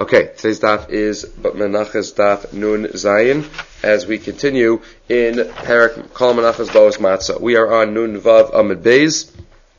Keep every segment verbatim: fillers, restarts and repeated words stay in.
Okay, today's daf is Menachas daf Nun Zayin as we continue in Parak Kol Menachas Boas Matzah. We are on Nun Vav Amud Beis.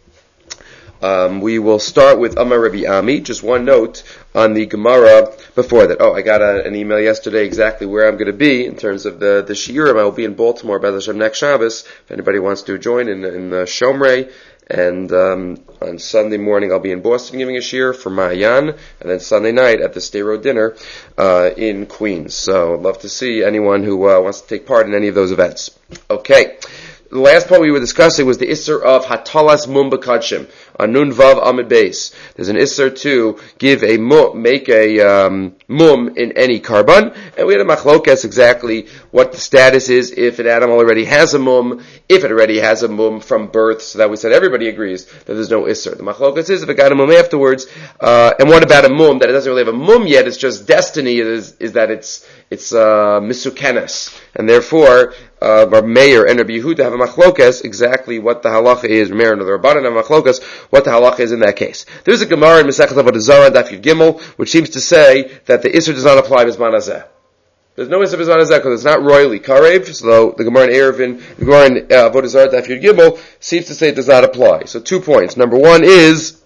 Um, we will start with Amar Rabbi Ami. Just one note on the Gemara before that. Oh, I got a, an email yesterday exactly where I'm going to be in terms of the the shiurim. I will be in Baltimore by the Hashem next Shabbos. If anybody wants to join in, in the Shomrei. And um, on Sunday morning, I'll be in Boston giving a shiur for Ma'ayan, and then Sunday night at the Stay Road dinner uh, in Queens. So I'd love to see anyone who uh, wants to take part in any of those events. Okay. The last part we were discussing was the Isser of Hatalas Mum B'Kadshim on Nun Vav Amud Beis. There's an Isser to give a mum, make a um, mum in any carbon, and we had a machlokas exactly what the status is if an animal already has a mum, if it already has a mum from birth, so that we said everybody agrees that there's no Isser. The machlokas is if it got a mum afterwards, uh, and what about a mum that it doesn't really have a mum yet, it's just destiny, is, is that it's it's uh, misukenes, and therefore uh, our mayor and Rabbi Yehuda have a machlokas exactly what the halacha is. Mayor and the Rabbanan have a machlokas what the halacha is in that case. There's a Gemara in Masechet Avodah Zarah Daf Yud Gimel which seems to say that the Isser does not apply Bizman Hazeh. There's no Isser Bizman Hazeh because it's not royally karev. So the Gemara in Eruvin, the Gemara in uh, Avodah Zarah Daf Yud Gimel seems to say it does not apply. So two points. Number one is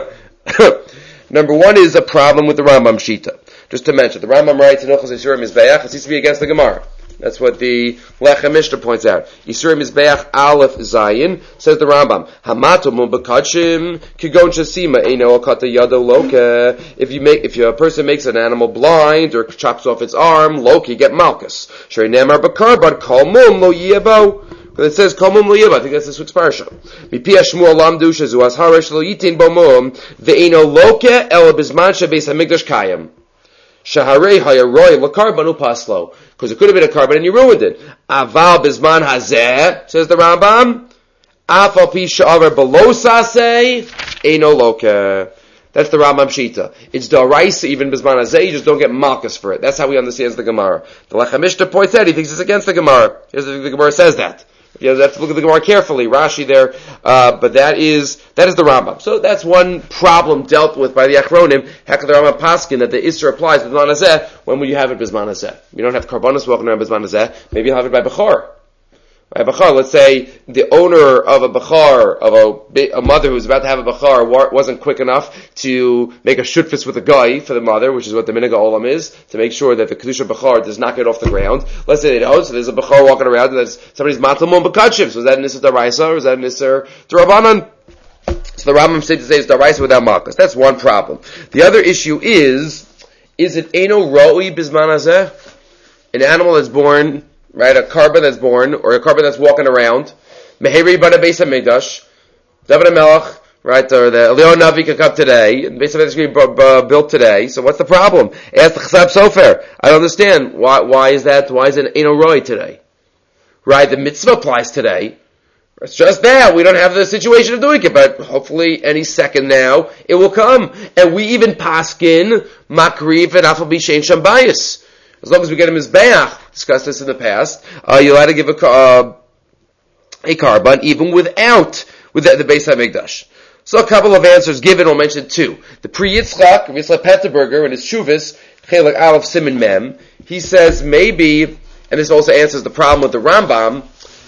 number one is a problem with the Rambam Shita. Just to mention, the Rambam writes in Ilchos Yisurim Mizbeach, it seems to be against the Gemara. That's what the Lechem Mishnah points out. Yisurim Mizbeach Aleph Zayin, says the Rambam, Hamato Mum B'Kadshim, Kigon Shasima, Eino Akata Yado Loka. If you make, if you, a person makes an animal blind, or chops off its arm, Loki, get Malchus. Shrei Nemar B'Kar, but Kol Mum Lo Yebo. Because it says Kol Mum Lo Yebo, I think that's this week's parsha. Mipia Shmuel Lamdu Shazu As Harash Lo Yitin Bo Mum, Ve'eno Loka El Bizman Shabeis HaMikdash Kayim. Shaharei hayaroy lakarbanu paslo, because it could have been a carbon and you ruined it. Aval bizman hazeh, says the Rambam. Afal pi sha'aver below saseh eino loka. That's the Rambam Shita. It's daraisa even bizman hazeh. You just don't get malchus for it. That's how he understands the Gemara. The Lechem Mishnah points out he thinks it's against the Gemara. Here's the, the Gemara says that. You have to look at the Gemara carefully. Rashi there, uh, but that is that is the Rambam. So that's one problem dealt with by the Achronim. Heck, the Rambam Paskin that the Isser applies to Bizman Hazeh. When will you have it Bizman Hazeh? You don't have Karbonos walking around Bizman Hazeh. Maybe you'll have it by Bechor. By Bechor, let's say the owner of a Bechor, of a, a mother who's about to have a Bechor, wasn't quick enough to make a shutfis with a guy for the mother, which is what the Minhag Olam is, to make sure that the Kedusha Bechor does not get off the ground. Let's say they don't, so there's a Bechor walking around and there's somebody's Matal Mum B'Kadshim. So is that an Isser Daraisa or is that an Isser D'Rabbanan? So the Rambam said to say it's Daraisa without Malchus. That's one problem. The other issue is, is it Eino Roi Bizman Hazeh? An animal that's born, right, a carbon that's born, or a carbon that's walking around, Meheri Bana Beis HaMikdash, David HaMelech, right, or the Eliyahu Navi could come today, and Beis HaMikdash could be built today, so what's the problem? Ask the Chasab Sofer. I don't understand. Why, why is that, why is it Eino Roi today? Right, the mitzvah applies today. It's just now. We don't have the situation of doing it, but hopefully any second now, it will come. And we even paskin, Makriv, and Afal B'Shein Shambayis. As long as we get him his bayach, discussed this in the past, uh, you'll have to give a, uh, a carbon even without, with the, the Beis HaMikdash. So a couple of answers given, we'll mention two. The Pri Yitzchak, Yitzchak Petterberger, in his Shuvas, Chelak Aleph Siman Mem, he says maybe, and this also answers the problem with the Rambam,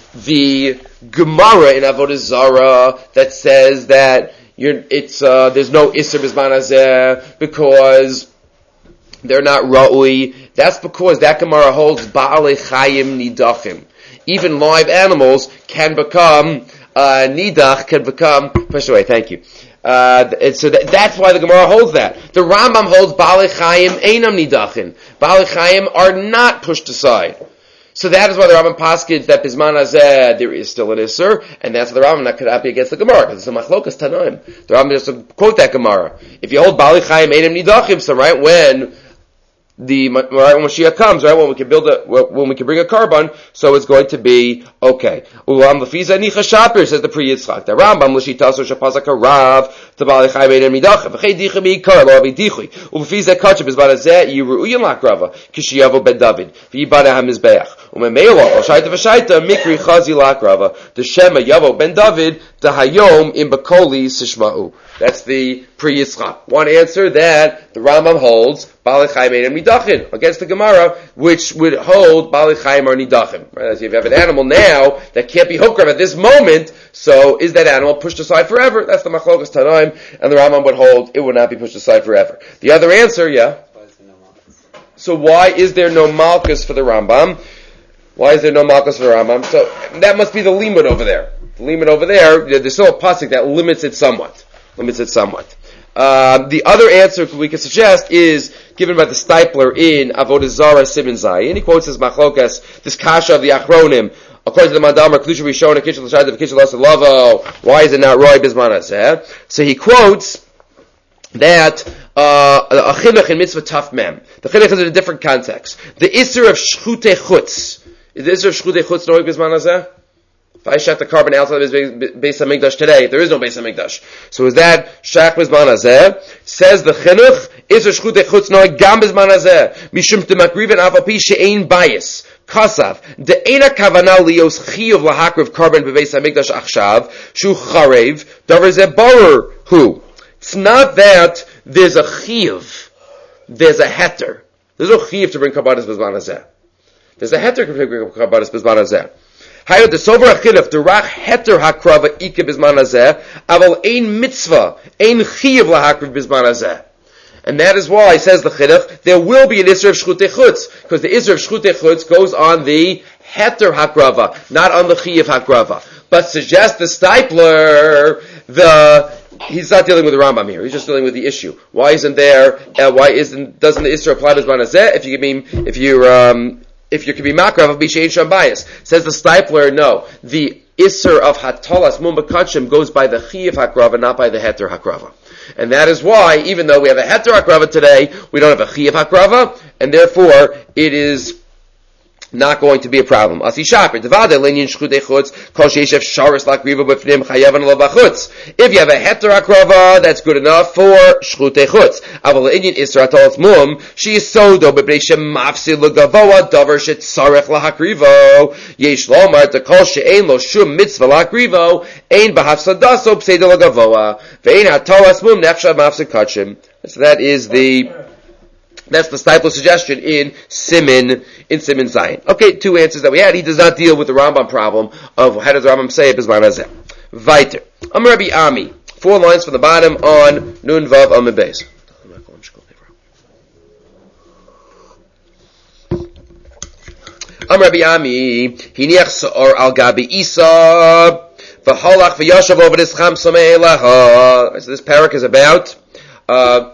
the Gemara in Avodah Zarah that says that you're, it's, uh, there's no Isser Bizman Hazeh because they're not ra'ui. That's because that Gemara holds ba'alei chayim nidachim. Even live animals can become uh, nidach, can become pushed away. Thank you. Uh, and so that, that's why the Gemara holds that. The Rambam holds ba'alei chayim einam nidachin. Ba'alei chayim are not pushed aside. So that is why the Rambam paskins that Bizman Hazeh there is still an Isser, and that's why the Rambam that could not be against the Gemara, because it's a machlokas tanoim. The Rambam just to quote that Gemara. If you hold ba'alei chayim einam nidachim, so right when the right when Mashiach comes, right when we can build a when we can bring a carbon, so it's going to be okay. Ulam lefiza nicha shapir, says the Pri Yitzchak. The Rambam l'shitaso shapazak harav tabali chayim ein midach v'chei dicha beikar lo avi dichui ulefiza kachim bizman hazeh yiruuyin lakrava kishiyavo ben David v'yibana hamizbeach umemeilo al shaita v'shaita mikri chazi lakrava the shema yavo ben David the hayom im bakoli sishma'u. That's the Pri Yitzchak. One answer that the Rambam holds Bali Chaim Einam Nidachin, against the Gemara, which would hold Bali Chaim are Nidachin. Right? As if you have an animal now that can't be Hukram at this moment, so is that animal pushed aside forever? That's the Machlokas Tanaim, and the Rambam would hold it would not be pushed aside forever. The other answer, yeah? So why is there no Malchus for the Rambam? Why is there no Malchus for the Rambam? So that must be the limud over there. The limud over there, there's still a pasuk that limits it somewhat. Limits it somewhat. Uh, the other answer we could suggest is given by the Stipler in Avodah Zarah Siman Zayin. He quotes this Machlokas, this Kasha of the Achronim, according to the Mandamar, Kedusha Rishon, Kitchel L'Shad, Kitchel L'Lavo, why is it not Roy Bisman Hazeh? So he quotes that uh, a chinuch in mitzvah taf mem. The chinuch is in a different context. The isser of shchutei chutz. Is the isser of shchutei chutz Roy Bisman Hazeh? If I shot the carbon outside of his Beis HaMikdash today, there is no Beis HaMikdash. So is that Shach Bizman Hazeh? Says the Chinuch, is a Shchutei Chutz Noi Gam Bizman Hazeh. Mishum T'makriven Afapi She'ein Bayis. Kasav. De'ena Kavana Lios Chiyuv Lahakriv Carbon Beis HaMikdash Achshav. Shu Charev. Davar Zeh Barer. Who? It's not that there's a Chiyuv. There's a Heter. There's no Chiyuv to bring Karbanis Bizman Hazeh. There's a Heter to bring Karbanis Bizman Hazeh. Hayot the sober achilaf the rach heter hakrava ike bizman hazeh aval ein mitzvah ein chiyav lahakriv bizman hazeh, and that is why says the chidduch there will be an isser of shchutei chutz because the isser of shchutei chutz goes on the heter hakrava, not on the chiyav hakrava. But suggests the Stipler the he's not dealing with the Rambam here. He's just dealing with the issue. Why isn't there? Uh, why isn't doesn't the isser apply to bizman hazeh if you mean if you're um, if you could be makrav of b'shein sham bias? Says the Stipler, no. The isser of hatalas mum b'kachim goes by the chiyav hakrava, not by the heter hakrava. And that is why, even though we have a heter hakrava today, we don't have a chiyav hakrava, and therefore it is not going to be a problem. If you have a heter hakrava, that's good enough for shchutei chutz. Aval inyan isra atalas mum, she is sodo b'breishem mafsid legavoa davar shetzarech lahakrivo. Yesh lomar to kol she'ein lo shum mitzvah lahakrivo ein b'hafsadaso b'seder legavoa ve'ein hatalas mum nefshav mafsid kachim. So that is the That's the Stipler suggestion in Siman, in Siman Zayin. Okay, two answers that we had. He does not deal with the Rambam problem of how does the Rambam say it, Bizman Hazeh. Weiter. Am Rabbi Ami. Four lines from the bottom on Nun Vav Amud Beis. Am Rabbi Ami. Hiniach Sa'or al Gabi Isa. V'holach v'yashav over this Cham Samei Elaha. So this parak is about, uh,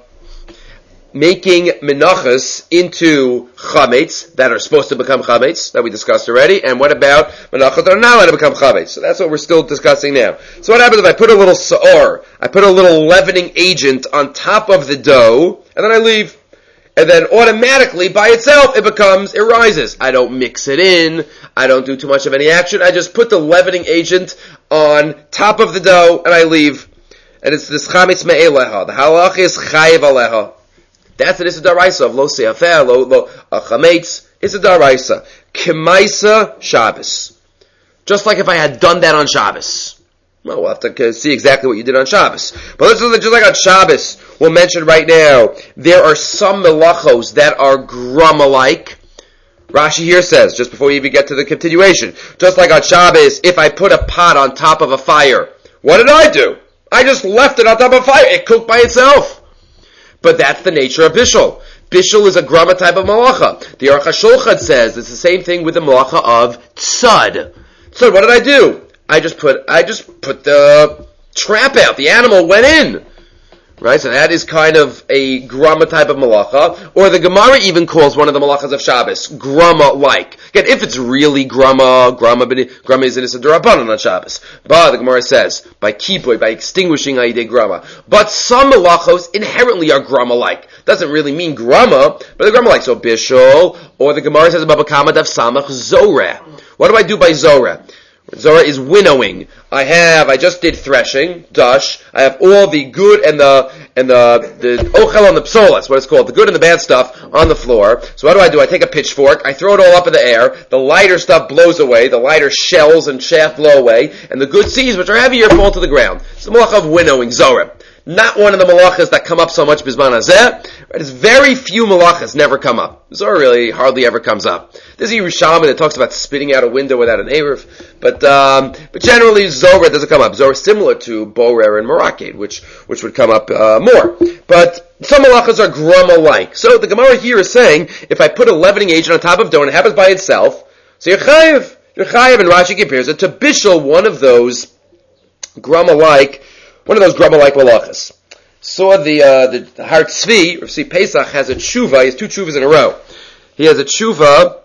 making menachas into chametz that are supposed to become chametz that we discussed already, and what about menachas that are not allowed to become chametz? So that's what we're still discussing now. So what happens if I put a little sa'or, I put a little leavening agent on top of the dough, and then I leave, and then automatically by itself it becomes, it rises. I don't mix it in, I don't do too much of any action, I just put the leavening agent on top of the dough, and I leave. And it's this chametz me'eleha. The halach is chayiv aleha. That's an Issa Daraisa of Lo Se'afeh, Lo, Lo, uh, Chametz. Issa Daraisa. Kemaisa Shabbos. Just like if I had done that on Shabbos. Well, we'll have to see exactly what you did on Shabbos. But let's just like on Shabbos, we'll mention right now, there are some melachos that are grama-like. Rashi here says, just before we even get to the continuation, just like on Shabbos, if I put a pot on top of a fire, what did I do? I just left it on top of a fire. It cooked by itself. But that's the nature of bishul. Bishul is a grama type of malacha. The Aruch HaShulchan says it's the same thing with the malacha of tzad. So what did I do? I just put I just put the trap out. The animal went in. Right? So that is kind of a grama type of malacha. Or the Gemara even calls one of the malachas of Shabbos grama-like. Again, if it's really grama, grama, grama is in Issa D'Rabbanan on Shabbos. But the Gemara says, by kippur, by extinguishing Aidei grama. But some malachos inherently are grama-like. Doesn't really mean grama, but they're grama-like. So bishul, or the Gemara says about Baba Kama Dav Samach Zoreh. What do I do by Zoreh? Zorah is winnowing. I have, I just did threshing, dush. I have all the good and the, and the, the ochel and the psola, that's what it's called, the good and the bad stuff on the floor. So what do I do? I take a pitchfork, I throw it all up in the air, the lighter stuff blows away, the lighter shells and chaff blow away, and the good seeds, which are heavier, fall to the ground. It's the malach of winnowing, Zorah. not one of the malachas that come up so much bisman hazeh. It's very few malachas never come up. Zohar really hardly ever comes up. There's a Yerushalmi that talks about spitting out a window without an eruv, but um, but generally Zohar doesn't come up. Zohar is similar to borer and maraked, which which would come up uh, more. But some malachas are grama-like. So the Gemara here is saying, if I put a leavening agent on top of dough and it happens by itself, so you're chayiv. You're chayiv, and Rashi compares it to bishul, one of those grama-like, one of those grama-like malachas. Saw the uh, the, the Har Tzvi, Rav Tzvi Pesach, has a tshuva. He has two tshuvas in a row. He has a tshuva,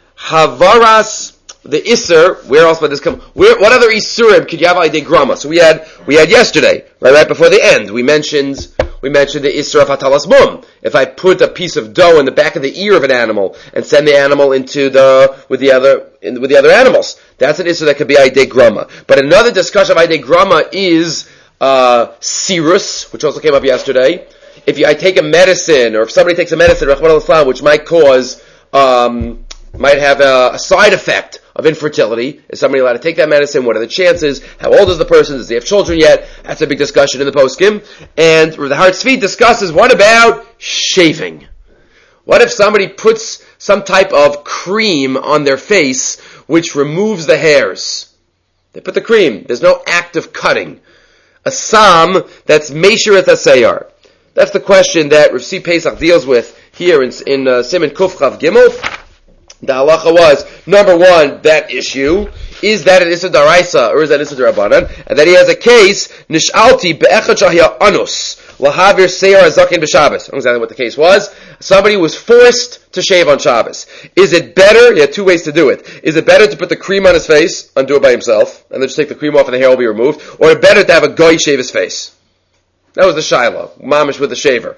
Havaras, the Isser. Where else might this come? Where, what other Isurim could you have idei grama? So we had we had yesterday, right, right before the end. We mentioned we mentioned the Isser of Hatalas Mum. If I put a piece of dough in the back of the ear of an animal and send the animal into the with the other in, with the other animals, that's an Isser that could be idei grama. But another discussion of idei grama is Uh, serous, which also came up yesterday. If you, I take a medicine, or if somebody takes a medicine, which might cause, um, might have a, a side effect of infertility, is somebody allowed to take that medicine? What are the chances? How old is the person? Does he have children yet? That's a big discussion in the poskim. And the Har Tzvi discusses, what about shaving? What if somebody puts some type of cream on their face which removes the hairs? They put the cream. There's no act of cutting. A sam that's meishirat asayar. That's the question that Rav Tzvi Pesach deals with here in, in uh, Siman Kuf Chav Gimel. The halacha was, number one, that issue, is that an Issa Daraisa, or is that Issa Darabanan? And then he has a case, Nish'alti be'echad shahya anus, lahavir seyar azakin b'Shabbos. I don't know exactly what the case was. Somebody was forced to shave on Shabbos. Is it better, he had two ways to do it, is it better to put the cream on his face, undo it by himself, and then just take the cream off and the hair will be removed, or better to have a goy shave his face? That was the Shiloh, mamish with the shaver.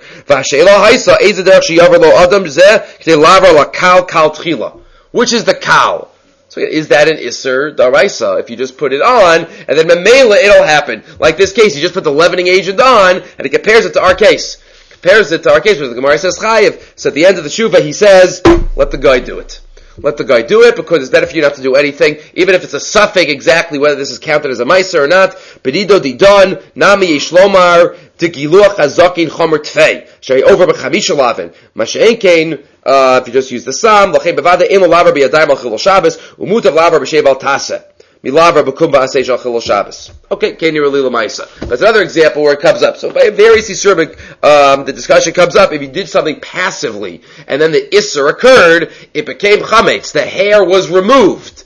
Which is the kal? So is that an Isser Daraisa? If you just put it on, and then Memela, it'll happen. Like this case, you just put the leavening agent on, and it compares it to our case. Compares it to our case, where the Gemara says Chayiv. So at the end of the Shuvah, he says, let the guy do it. Let the guy do it, because it's better for you not to do anything, even if it's a suffix exactly whether this is counted as a Meiser or not. Bedido didon, nami yishlomar, degiluach hazakin chomer tfei. Shari over b'chamisha lavin. Mashe'en kein, uh, if you just use the Sam, lachem bevada ino lavar b'yadayim al chilul Shabbos, umutav lavar b'shev al taseh. Milavar b'kum ba'aseh shal chilul Shabbos. Okay, kein yirali l'maisa. That's another example where it comes up. So by various Yisurim, um, the discussion comes up, if you did something passively, and then the Isser occurred, it became chametz, the hair was removed,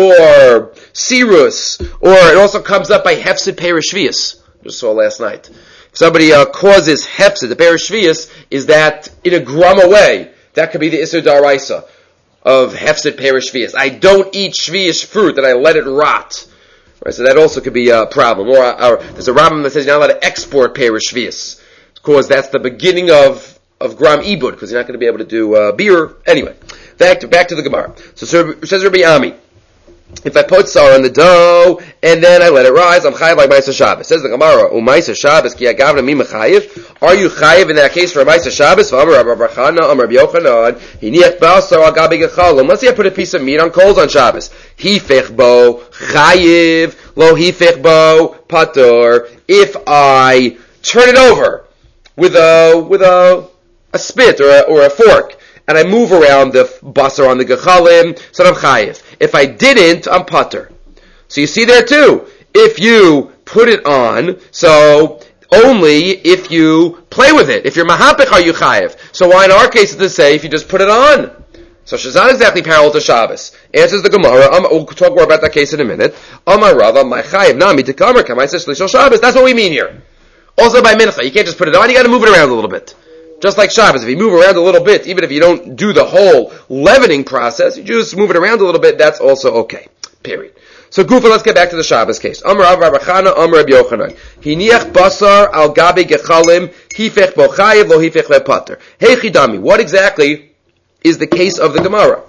or sirus, or it also comes up by hefsid perishvius. Just saw last night. If somebody uh, causes hefsid, the perishvius, is that in a grama way, that could be the Isser Daraisa of hefsid perishvius. I don't eat shvius fruit, and I let it rot. Right, so that also could be a problem. Or, or there's a Rambam that says you're not allowed to export perish shvius, because that's the beginning of of gram ibud, because you're not going to be able to do uh, beer. Anyway, back to back to the Gemara. So says Rabbi Ami, if I put sar on the dough and then I let it rise, I'm chayiv like Ma'aser Shabbos. Says the Gemara, "O Ma'aser Shabbos ki agavna mi mechayiv." Are you chayiv in that case for a Ma'aser Shabbos? V'amar Rabbi Chana, Amar Rabbi Yochanan, hiniach b'asar al gabi gechalim. Let's say I put a piece of meat on coals on Shabbos. Hifech bo chayiv, lo hifech bo patur. If I turn it over with a with a a spit or a, or a fork, and I move around the basar on the gechalim, so I'm chayiv. If I didn't, I'm patur. So you see there too, if you put it on, so only if you play with it. If you're mahapich, are you chayiv? So why in our case does it say if you just put it on? So it's not exactly parallel to Shabbos. Answers the Gemara. Um, we'll talk more about that case in a minute. Amar Rava, my chayiv nami tekamer kamay shlishol Shabbos. That's what we mean here. Also by mincha, you can't just put it on. You got to move it around a little bit. Just like Shabbos, if you move around a little bit, even if you don't do the whole leavening process, you just move it around a little bit, that's also okay. Period. So Gufa, let's get back to the Shabbos case. Amar Rav Rabbi Chana, Amar Rabbi Yochanan. Hiniach basar al gabi gechalim, hifech bo chayiv, lo hifech le pater. Hey chidami, what exactly is the case of the Gemara?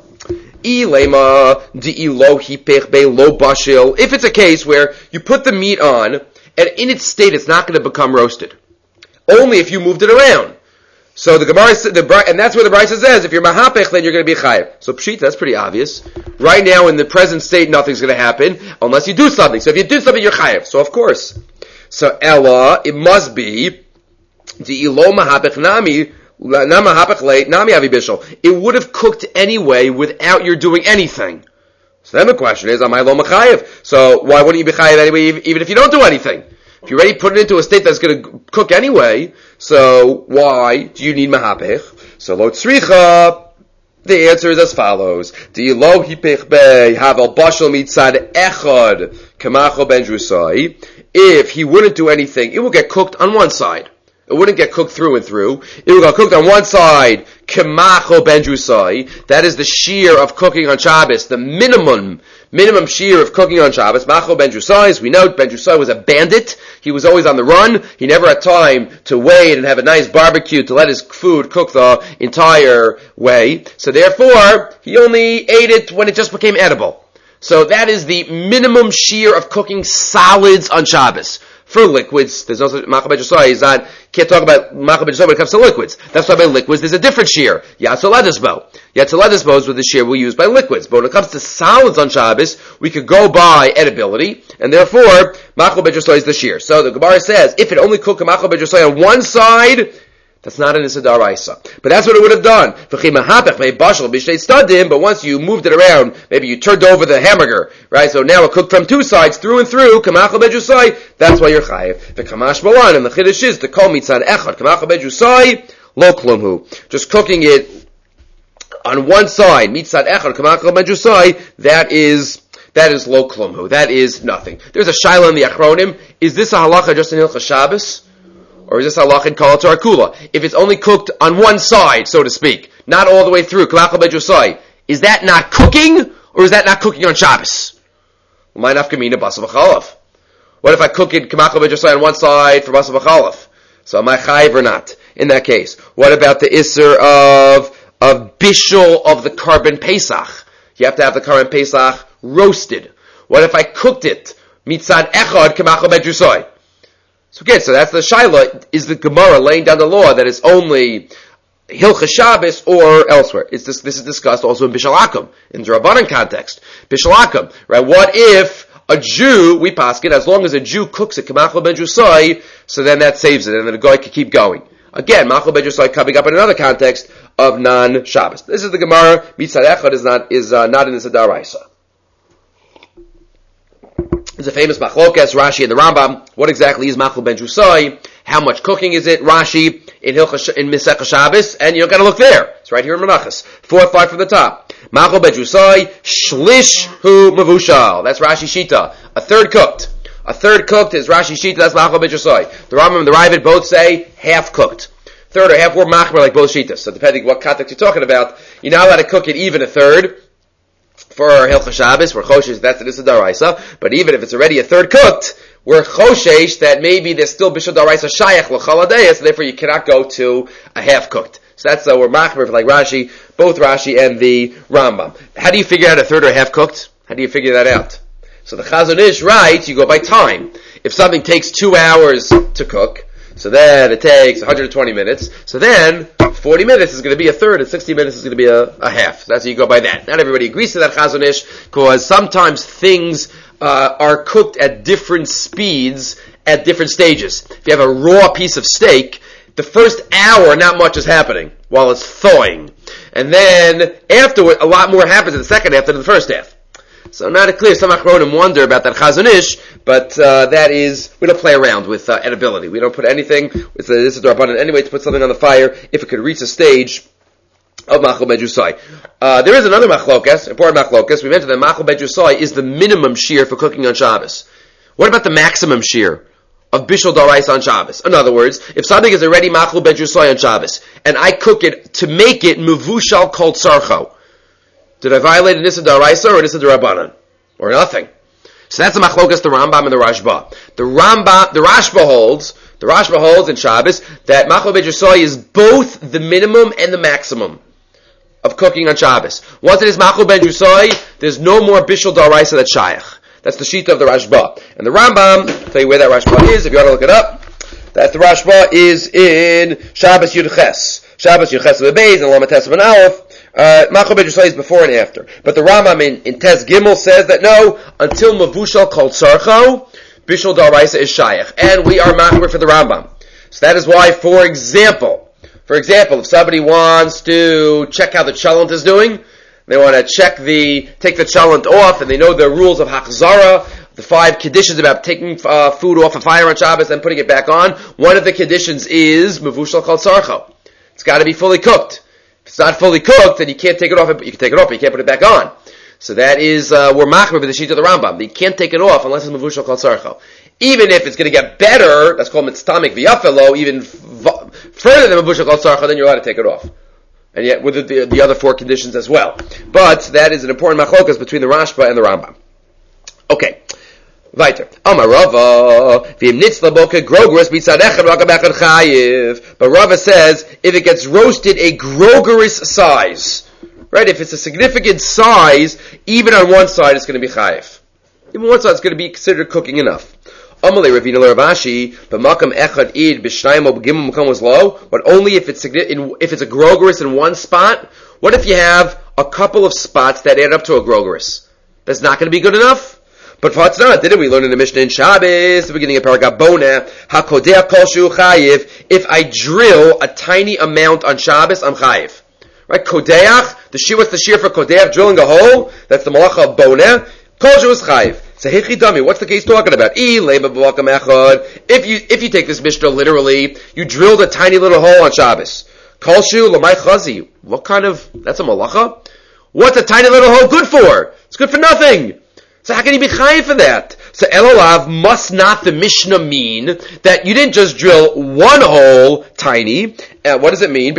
Ilema di lo hipech be lo bashil. If it's a case where you put the meat on, and in its state it's not going to become roasted. Only if you moved it around. So the Gemara, the, and that's where the Brisa says, if you're mahapech, then you're going to be chayiv. So pshit, that's pretty obvious. Right now, in the present state, nothing's going to happen unless you do something. So if you do something, you're chayiv. So of course. So Ella, it must be the ilo mahapech nami. It would have cooked anyway without your doing anything. So then the question is, am I lo mechayev? So why wouldn't you be chayev anyway, even if you don't do anything? If you already put it into a state that's going to cook anyway, so why do you need mahapech? So lo tzricha. The answer is as follows: Di lo hipech be havel bashal mitzad echad kamacho ben drusai. If he wouldn't do anything, it will get cooked on one side. It wouldn't get cooked through and through. It would get cooked on one side. Kemacho ben drusai. That is the shear of cooking on Shabbos. The minimum, minimum shear of cooking on Shabbos. Macho ben drusai. As we know, Ben Drusai was a bandit. He was always on the run. He never had time to wait and have a nice barbecue to let his food cook the entire way. So therefore, he only ate it when it just became edible. So that is the minimum shear of cooking solids on Shabbos. For liquids, there's also Macha ben Drusai is not, can't talk about Macha ben Drusai when it comes to liquids. That's why by liquids there's a different shear. Yatzoladisbo. Yatzoladisbo is with the shear we use by liquids. But when it comes to solids on Shabbos, we could go by edibility, and therefore Macha ben Drusai is the shear. So the Gemara says, if it only cooked Macha ben Drusai on one side, that's not an Issa D'Oraisa. But that's what it would have done. But once you moved it around, maybe you turned over the hamburger, right? So now it cooked from two sides, through and through, Kamachal Bejusai, that's why you're chayiv. The Kamash Balan, and the Chiddush is, the Kol Mitzad Echad, Kamachal Bejusai, Lo Klumhu. Just cooking it on one side, Mitzad Echad, Kamachal Bejusai, that is, that is Lo Klumhu. That is nothing. There's a Shaila in the Achronim. Is this a halacha just in Hilchas Shabbos? Or is this halach in Kol Torah Kula? If it's only cooked on one side, so to speak, not all the way through, Kamachal Bejusai, is that not cooking, or is that not cooking on Shabbos? My nafkamina basal v'chalav. What if I cook it Kamachal Bejusai on one side for basal v'chalav? So am I chayiv or not? In that case, what about the isser of of bishul of the carbon pesach? You have to have the carbon pesach roasted. What if I cooked it mitzad echad Kamachal Bejusai? So again, so that's the shaila. Is the Gemara laying down the law that it's only Hilchas Shabbos or elsewhere? It's this, this is discussed also in Bishul Akum, in the Rabbanan context. Bishul Akum, right? What if a Jew, we paskin, as long as a Jew cooks it, Kamachal ben Drusai, so then that saves it, and then the guy can keep going. Again, Machal ben Drusai coming up in another context of non-Shabbos. This is the Gemara. Mitzad Echad is not, is uh, not in the D'Oraisa. It's a famous machlokas, Rashi and the Rambam. What exactly is Machal ben Drusai? How much cooking is it? Rashi in Hilchas in Masechah Shabbos, and you don't got to look there. It's right here in Menachos. Fourth line from the top. Machal ben Drusai shlish hu mavushal. That's Rashi Shita. A third cooked. A third cooked is Rashi Shita. That's Machal ben Drusai. The Rambam and the Ravid both say half cooked. Third or half were machmer like both Shitas. So depending what context you're talking about, you're not allowed to cook it even a third. For Hilchas Shabbos, we're choshesh, that's the Issa D'Oraisa. But even if it's already a third cooked, we're choshesh that maybe there's still Bishul D'Oraisa shayach l'chaladeyas, so therefore you cannot go to a half cooked. So that's uh, we're machmer like Rashi, both Rashi and the Rambam. How do you figure out a third or half cooked? How do you figure that out? So the Chazon Ish writes, you go by time. If something takes two hours to cook, so then it takes one hundred twenty minutes. So then forty minutes is going to be a third, and sixty minutes is going to be a, a half. So that's how you go by that. Not everybody agrees to that Chazon Ish, because sometimes things uh, are cooked at different speeds at different stages. If you have a raw piece of steak, the first hour not much is happening while it's thawing, and then afterward a lot more happens in the second half than in the first half. So not clear. Some Achronim wonder about that Chazon Ish, but uh, that is, we don't play around with uh, edibility. We don't put anything, it's a, this is the Rabbanan anyway, to put something on the fire if it could reach a stage of Machal ben Drusai. Uh, there is another Machlokas, important Machlokas. We mentioned that Machal ben Drusai is the minimum shear for cooking on Shabbos. What about the maximum shear of Bishul D'Oraisa on Shabbos? In other words, if something is already Machal ben Drusai on Shabbos, and I cook it to make it Mevushal Kol Tzarcho, did I violate an Issa D'Oraisa or an Issa D'Rabbanan? Or nothing. So that's the Machlokas, the Rambam and the Rashba. The Rambam, the Rashba holds, the Rashba holds in Shabbos that Machal ben Drusai is both the minimum and the maximum of cooking on Shabbos. Once it is Machal ben Drusai, there's no more Bishul D'Oraisa that's Shayach. That's the Shita of the Rashba. And the Rambam, I'll tell you where that Rashba is, if you want to look it up. That the Rashba is in Shabbos Yud Ches. Shabbos Yud Ches of the Beis and Lama Tes of an Aleph. Uh, Machal ben Drusai is before and after. But the Rambam in, in Tes Gimel says that no, until Mavushal called Sarcho, Bishul Daraisa is Shayach. And we are Machmer for the Rambam. So that is why, for example, for example, if somebody wants to check how the chalent is doing, they want to check the, take the chalent off, and they know the rules of Hachzara, the five conditions about taking uh, food off a fire on Shabbos and putting it back on. One of the conditions is Mevushal Chal Tzarcho. It's got to be fully cooked. If it's not fully cooked, then you can't take it off, you can take it off, but you can't put it back on. So that is, uh, we're machmer with the sheet of the Rambam. You can't take it off unless it's Mevushal Chal Tzarcho. Even if it's going to get better, that's called mitztamik v'yafelo, even f- further than Mevushal Chal Tzarcho, then you're allowed to take it off. And yet with the, the, the other four conditions as well. But that is an important machlokas between the Rashba and the Rambam. Okay. Weiter. Amar Rava, v'im nitzla boke grogeris mitzad echad rakam echad chayiv. But Rava says, if it gets roasted a grogeris size, right, if it's a significant size, even on one side it's going to be chayiv. Even one side it's going to be considered cooking enough. Amalei Ravina Ravashi, b'makam echad id b'shnayim o b'gimel makam was low. But only if it's if it's a grogeris in one spot. What if you have a couple of spots that add up to a grogeris? That's not going to be good enough. But what's not? Didn't we learn in the Mishnah in Shabbos, the beginning of Paragah Bona, hakodeh kol shu chayiv? If I drill a tiny amount on Shabbos, I'm chayiv. Right? Kodeach, the shear, what's the shear for kodeach? Drilling a hole. That's the malacha of Bona. Kol shu is chayiv. So hechidami, what's the case talking about? If you if you take this Mishnah literally, you drilled a tiny little hole on Shabbos. Kol shu l'may chazi. What kind of? That's a malacha. What's a tiny little hole good for? It's good for nothing. So how can you be chayiv for that? So Elolav, must not the Mishnah mean that you didn't just drill one hole tiny? Uh, what does it mean?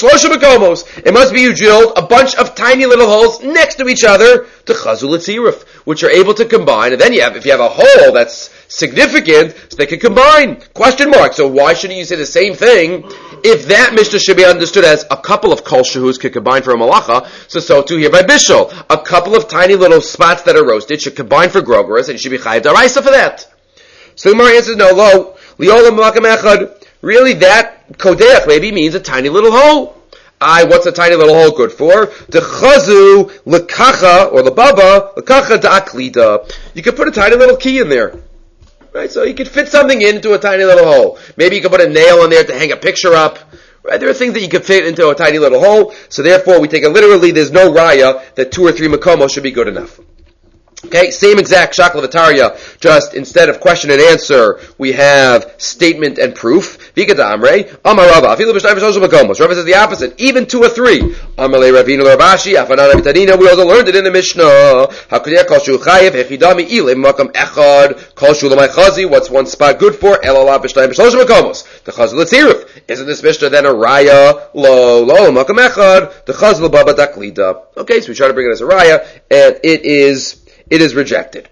It must be you drilled a bunch of tiny little holes next to each other to chazul etziruf, which are able to combine. And then you have, if you have a hole that's significant, so they can combine. Question mark. So why shouldn't you say the same thing if that Mishnah should be understood as a couple of kol shehus could combine for a malacha? So so too here by Bishul, a couple of tiny little spots that are roasted should combine for grogeris, and you should be chayiv daraisa for that. So the Gemara answers no, lo liolam malakam echad. Really, that kodeach maybe means a tiny little hole. I, what's a tiny little hole good for? The chazu lekacha or the baba lekacha da'aklida. You could put a tiny little key in there. Right, so you could fit something into a tiny little hole. Maybe you could put a nail in there to hang a picture up. Right, there are things that you could fit into a tiny little hole. So therefore, we take it literally. There's no raya that two or three makomos should be good enough. Okay, same exact shaklavataria, just instead of question and answer, we have statement and proof. Vikadamre, Amarava, Afilu B'shnayim V'shloshim Makomos. Rava says the opposite, even two or three. Amalei Ravina L'Rabashi, Afanana V'Tanina, we also learned it in the Mishnah. Hakudeh Kol Shu Chayev, Hechidami Ilim Makam Echad, Kol Shu L'may Chazi, what's one spot good for? Elala B'shnayim V'shloshim Makomos. The Chaz L'Tziruf. Isn't this Mishnah then a raya? Lo, lo, Makam Echad, the Chaz L'Baba Daklida. Okay, so we try to bring it as a raya, and it is It is rejected.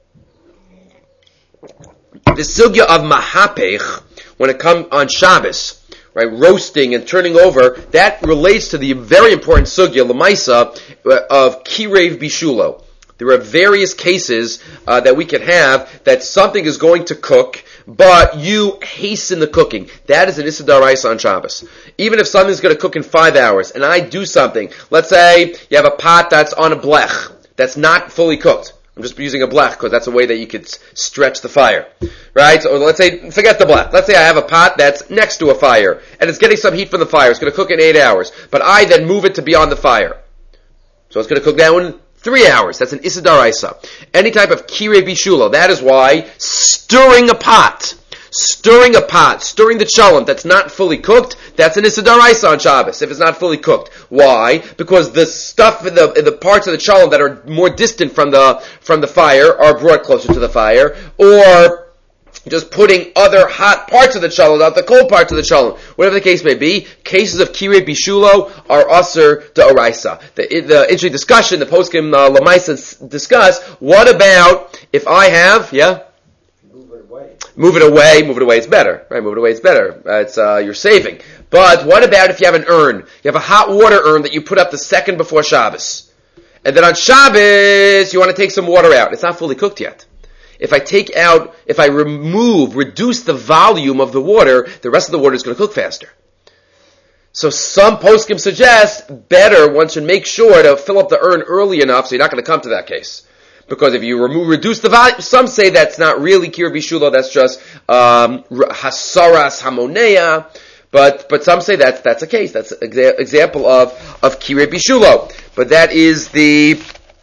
The sugya of mahapech, when it comes on Shabbos, right, roasting and turning over, that relates to the very important sugya, lemaisa, of kirev bishulo. There are various cases uh, that we can have that something is going to cook, but you hasten the cooking. That is an issa d'oraisa on Shabbos. Even if something's going to cook in five hours, and I do something, let's say you have a pot that's on a blech, that's not fully cooked. I'm just using a blech because that's a way that you could stretch the fire. Right? So let's say, forget the blech. Let's say I have a pot that's next to a fire, and it's getting some heat from the fire. It's going to cook in eight hours. But I then move it to beyond the fire. So it's going to cook now in three hours. That's an issa d'oraisa. Any type of kirei bishulo. That is why stirring a pot, stirring a pot, stirring the cholent that's not fully cooked, that's an issa d'oraisa on Shabbos, if it's not fully cooked. Why? Because the stuff in the in the parts of the cholent that are more distant from the from the fire are brought closer to the fire, or just putting other hot parts of the cholent out the cold parts of the cholent. Whatever the case may be, cases of kirei bishulo are aser d'oraisa. The, the interesting discussion, the poskim uh, lamaisa discuss, what about if I have, yeah? Move it away, move it away, it's better. Right, move it away, it's better. Uh, it's, uh, you're saving. But what about if you have an urn? You have a hot water urn that you put up the second before Shabbos. And then on Shabbos, you want to take some water out. It's not fully cooked yet. If I take out, if I remove, reduce the volume of the water, the rest of the water is going to cook faster. So some poskim suggest better, one should make sure to fill up the urn early enough so you're not going to come to that case. because if you remove, reduce the volume, some say that's not really Kira Bishulo, that's just um, Hasaras Hamonea, but but some say that's that's a case, that's an exa- example of, of Kira Bishulo. But that is the,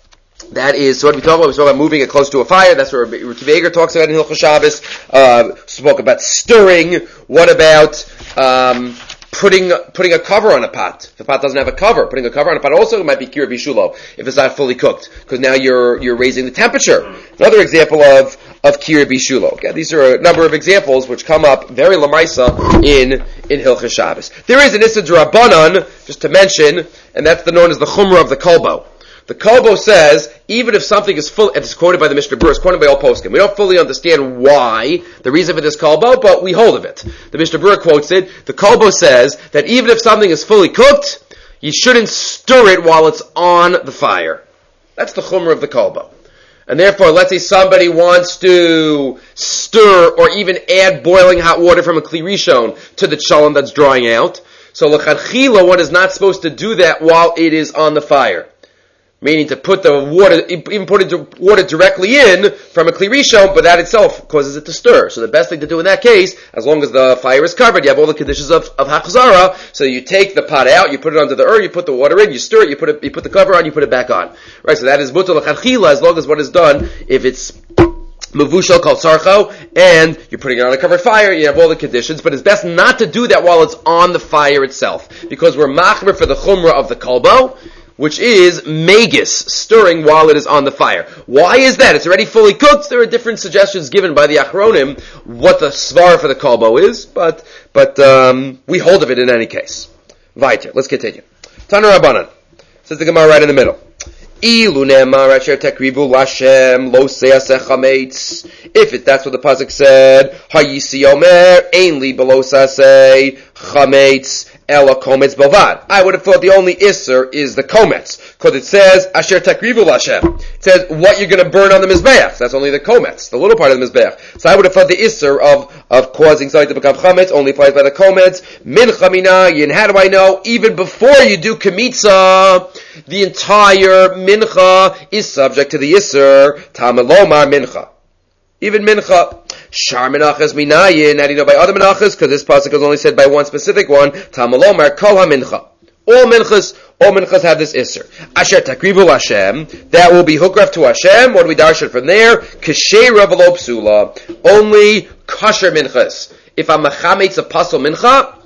that is, so what we talk about, we talk about moving it close to a fire, that's where Ricky Vager talks about in Hilchos Shabbos, uh, spoke about stirring, what about, um, Putting putting a cover on a pot. If the pot doesn't have a cover, putting a cover on a pot also might be Kira Bishulo if it's not fully cooked, because now you're you're raising the temperature. Another example of of Kira Bishulo. Okay, these are a number of examples which come up very lamaisa in in Hilchos Shabbos. There is an Issa D'Rabbanan, just to mention, and that's the known as the Chumrah of the Kolbo. The Kolbo says, even if something is full, and it's quoted by the Mishnah Berurah, it's quoted by all poskim. We don't fully understand why, the reason for this Kolbo, but we hold of it. The Mishnah Berurah quotes it. The Kolbo says that even if something is fully cooked, you shouldn't stir it while it's on the fire. That's the Chumrah of the Kolbo. And therefore, let's say somebody wants to stir or even add boiling hot water from a Kli Rishon to the shalom that's drying out. So l'chadchila, one is not supposed to do that while it is on the fire. Meaning to put the water, even put the water directly in from a Kli Rishon, but that itself causes it to stir. So the best thing to do in that case, as long as the fire is covered, you have all the conditions of, of Hachzara, so you take the pot out, you put it under the ur, you put the water in, you stir it, you put it, you put the cover on, you put it back on. Right, so that is mutal l'chadchila, as long as what is done, if it's Mavushal called sarcho, and you're putting it on a covered fire, you have all the conditions, but it's best not to do that while it's on the fire itself, because we're machmer for the chumrah of the kolbo, which is magus, stirring while it is on the fire. Why is that? It's already fully cooked. There are different suggestions given by the Achronim what the svara for the kolbo is, but but um, we hold of it in any case. Weiter, let's continue. Tana Rabbanan, says the Gemara right in the middle. Ilu ne'emar asher takrivu l'Hashem lo se'aseh chametz. If it, that's what the pasuk said, hayisi omer ein li below saseh chametz ela kometz bavad. I would have thought the only isser is the kometz, because it says asher takrivu l'Hashem. It says what you're going to burn on the mizbeach. That's only the kometz, the little part of the mizbeach. So I would have thought the isser of of causing something to become chametz only applies by the kometz. Mincha minayin. How do I know? Even before you do kemitza, the entire mincha is subject to the Isser, Tamalomar mincha. Even mincha. Shar menachas minayin. How do you know by other menachas? Because this pasuk is only said by one specific one. Tamalomar kol ha-mincha. All minchas, all minchas have this Isser. Asher takrivu Hashem. That will be hukraf to Hashem. What do we darshan from there? K'sheira v'lo psula. Only kosher minchas. If I'm mechametz a pasal mincha,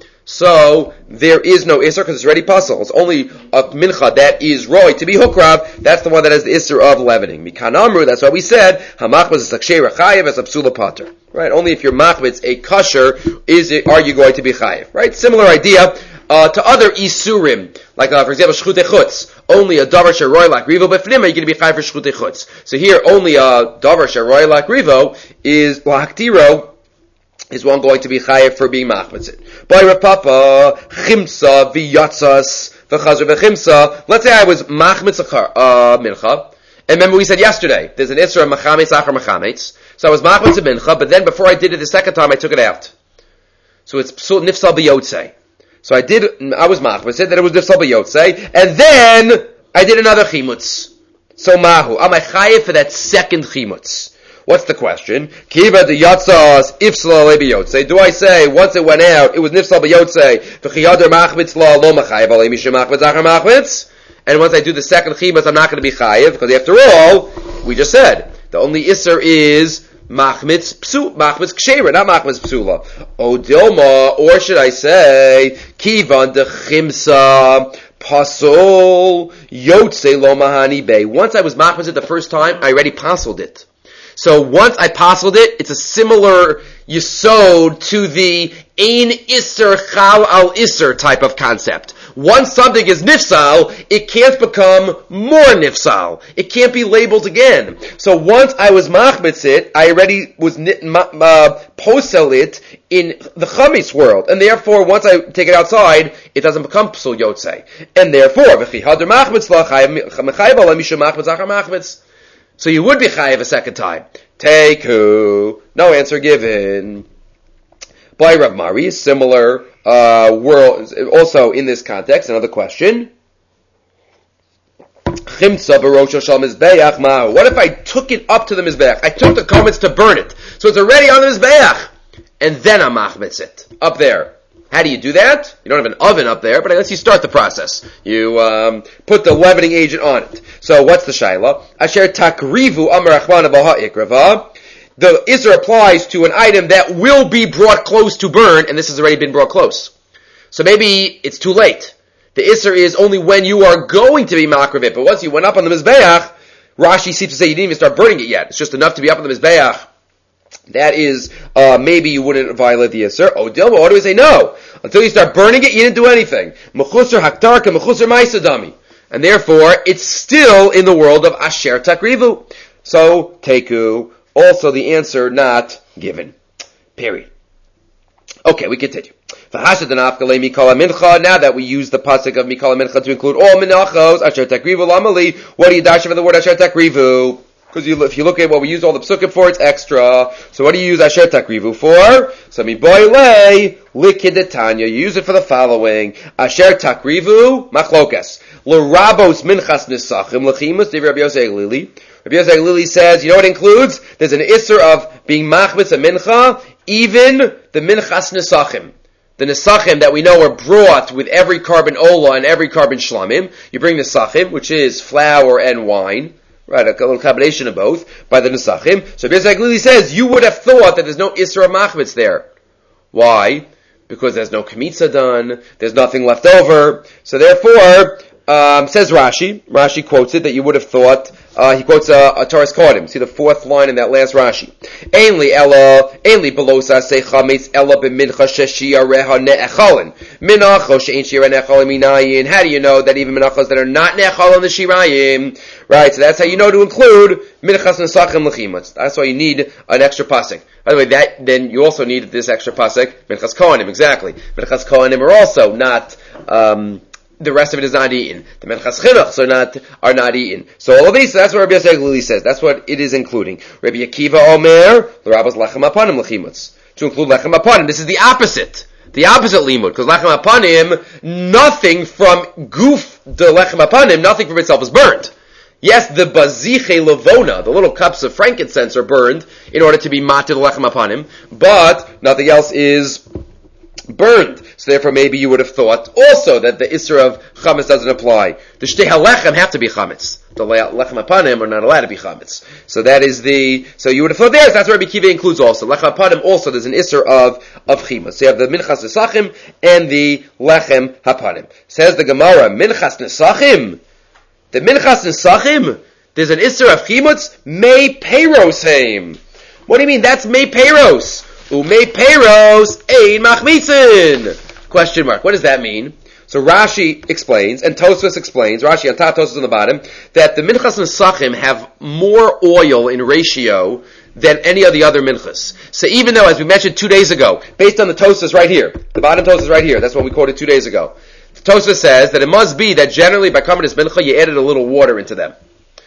so there is no Isser because it's already puzzle. It's only a mincha that is roy to be hukrav. That's the one that has the Isser of leavening. Mikan amru. That's why we said hamachmas is a ksheira chayev as a psula pater. Right? Only if you're machmitz a kosher is it, are you going to be chayev. Right? Similar idea uh, to other isurim, like uh, for example shchutei chutz. Only a davar sheroy like rivo befnima you're going to be chayev for shchutei chutz. So here only a davar sheroy like rivo is lahaktiro. Is one going to be chayev for being machmitzit? By Rav Papa, chimsa v'yatzas v'chazor v'chimsa. Let's say I was machmitz uh, mincha, and remember we said yesterday there's an isra machametz achar machametz. So I was machmitz mincha, but then before I did it the second time I took it out. So it's psul nifsal b'yotzei. So I did, I was machmitz, then it was nifsal b'yotzei, and then I did another chimutz. So mahu, am I chayev for that second chimutz? What's the question? Kiva de yatzas ifsla lebiyotze. Do I say once it went out, it was nifsal biyotze? V'chiyader machmitz la lo machayev alei mishum machmitz achar machmitz. And once I do the second chimas, I'm not going to be chayev because after all, we just said the only isser is machmitz psu, machmitz ksheira, not machmitz psula. O dilma, or should I say kiva de chimsa pasol yotze lo mahani bei. Once I was machmitz it the first time, I already pasoled it. So once I pasoled it, it's a similar yisod to the ein isser chal al isser type of concept. Once something is nifsal, it can't become more nifsal. It can't be labeled again. So once I was machmitz it, I already was uh, posel it in the chametz world, and therefore once I take it outside, it doesn't become psul yotzei. And therefore, v'chi hadar machmitz la chayev ala mishum machmitz achar machmitz. So you would be chayev a second time. Take who? No answer given. By Rav Mari, similar uh, world. Also in this context, another question. What if I took it up to the Mizbeach? I took the komets to burn it. So it's already on the Mizbeach. And then I machmitz it. Up there. How do you do that? You don't have an oven up there, but unless you start the process. You um, put the leavening agent on it. So what's the shayla? Asher takrivu amar achmana b'ha ikrava. The Isser applies to an item that will be brought close to burn, and this has already been brought close. So maybe it's too late. The Isser is only when you are going to be makriv it, but once you went up on the Mizbeach, Rashi seems to say you didn't even start burning it yet. It's just enough to be up on the Mizbeach. That is, uh, maybe you wouldn't violate the Isser. Oh, Dilma, what do we say? No. Until you start burning it, you didn't do anything. Mechusar haktarka, mechusar maisadami. And therefore, it's still in the world of Asher Takrivu. So, Teku, also the answer not given. Period. Okay, we continue. Now that we use the pasuk of Mikala Mincha to include all minachos, Asher Takrivu lamali, what do you dash for the word Asher Takrivu? Because you, if you look at what we use all the psukim for, it's extra. So what do you use Asher Takrivu for? So mi boile likidetanya. You use it for the following: Asher Takrivu machlokas l'rabos minchas nisachim l'chimus. Rabbi Yosei Lili. Rabbi Yosei Lili says, you know what it includes? There's an isser of being machmitz a mincha, even the minchas nisachim. The nesachim that we know are brought with every carbon ola and every carbon shlamim. You bring nesachim, which is flour and wine. Right, a little combination of both, by the Nesachim. So Rabbi Yosei says, you would have thought that there's no Isra Machmitz there. Why? Because there's no Kmitza done, there's nothing left over. So therefore, um, says Rashi, Rashi quotes it, that you would have thought, uh, he quotes uh, a Taras Kodim. See the fourth line in that last Rashi. Ainli Ella, Ainli Belosa Se Chametz Ella B'mincha Sheshia Reha Ne'echalin. Minachos She'en Shira Ne'echalin Minayin. How do you know that even minachos that are not Ne'echalin the Shirayim? Right, so that's how you know to include Minchas Nesachim L'chimutz. That's why you need an extra pasuk. By the way, that, then you also need this extra pasuk, Minchas Kohanim, exactly. Minchas Kohanim are also not, um, the rest of it is not eaten. The Menchas Chinuchs are not, are not eaten. So all of these, that's what Rabbi Yosei Glili says. That's what it is including. Rabbi Akiva Omer, L'Rabbos Lechem Apanim L'chimutz. To include Lechem Apanim. This is the opposite. The opposite limud. Because Lechem Apanim, nothing from goof the Lechem Apanim, nothing from itself is burned. Yes, the baziche levona, the little cups of frankincense are burned in order to be matir lechem apanim, but nothing else is burned. So therefore maybe you would have thought also that the isra of chametz doesn't apply. The shtei halechem have to be chametz. The lechem apanim are not allowed to be chametz. So that is the, so you would have thought there, so that's what Rabbi Kiva includes also. Lechem apanim also, there's an isra of, of chimas. So you have the minchas nesachim and the lechem hapanim. Says the Gemara, minchas nesachim, the minchas nesachim, there's an isser of chimutz, mei peiros heim. What do you mean? That's mei peiros. Umei peiros ein machmitzin. Question mark. What does that mean? So Rashi explains, and Tosfos explains, Rashi on top, Tosfos on the bottom, that the minchas nesachim have more oil in ratio than any of the other minchas. So even though, as we mentioned two days ago, based on the Tosfos right here, the bottom Tosfos right here, that's what we quoted two days ago, Tosfos says that it must be that generally by Karbanis Mincha you added a little water into them.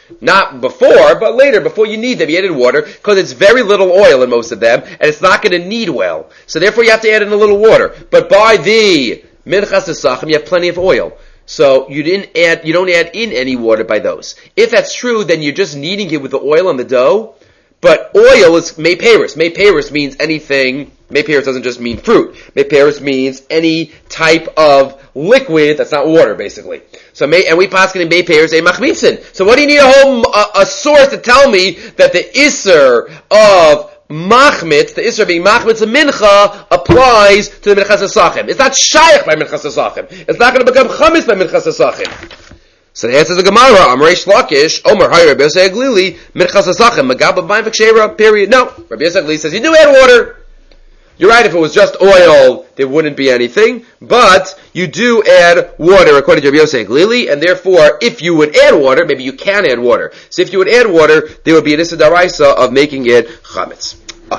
Not before, but later, before you need them, you added water, because it's very little oil in most of them, and it's not going to need well. So therefore you have to add in a little water. But by the Minchas Nesachim, you have plenty of oil. So you didn't add, you don't add in any water by those. If that's true, then you're just kneading it with the oil on the dough. But oil is mei peiros. Mei peiros means anything. Mei peiros doesn't just mean fruit. Mei peiros means any type of liquid that's not water, basically. So, mei, and we paskin in mei peiros a machmitzin. So, what do you need a whole a, a source to tell me that the isser of machmitz, the isser of being machmitz a mincha, applies to the minchas nesachim? It's not shaykh by minchas nesachim. It's not going to become chametz by minchas nesachim. So the answer is the Gemara, Amrei Shlakish, Omer Hay Rabbi Yosei Glili, Minchas Nesachim, Magab B'Mayim V'Ksheira, period. No, Rabbi Yosei Glili says, you do add water. You're right, if it was just oil, there wouldn't be anything, but you do add water, according to Rabbi Yosei Glili, and therefore, if you would add water, maybe you can add water. So if you would add water, there would be an Issa Daraisa of making it Chametz.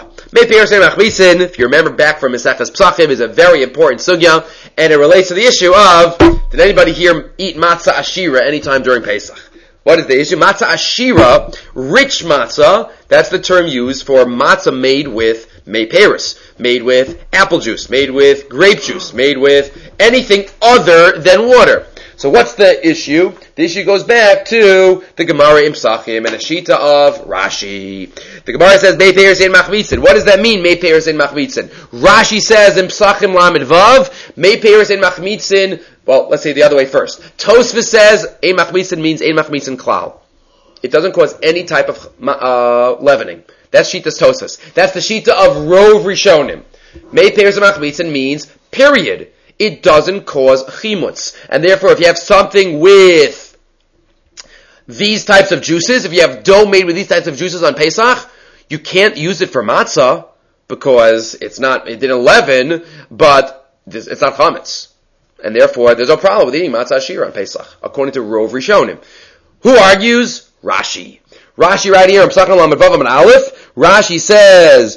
If you remember back from Maseches Psachim, is a very important sugya, and it relates to the issue of, did anybody here eat matzah ashira anytime during Pesach? What is the issue? Matzah ashira, rich matzah, that's the term used for matzah made with mei peiros, made with apple juice, made with grape juice, made with anything other than water. So what's the issue? The issue goes back to the Gemara in Psachim and a Shita of Rashi. The Gemara says, Mei Peiros Ein Machmitzin. What does that mean, Mei Peiros Ein Machmitzin? Rashi says in Psachim Lamed Vav, Mei Peiros Ein Machmitzin, well, let's say the other way first. Tosfos says, Ein Machmitzin means Ein Machmitzin Klal. It doesn't cause any type of uh, leavening. That's Shita's Tosfos. That's the Shita of Rov Rishonim. Mei Peiros Ein Machmitzin means, period. It doesn't cause chimutz. And therefore, if you have something with these types of juices, if you have dough made with these types of juices on Pesach, you can't use it for matzah because it's not, it didn't leaven, but it's not chametz. And therefore, there's no problem with eating matzah shira on Pesach, according to Rov Rishonim. Who argues? Rashi. Rashi right here in Psachim Lamed Vav and Aleph. Rashi says,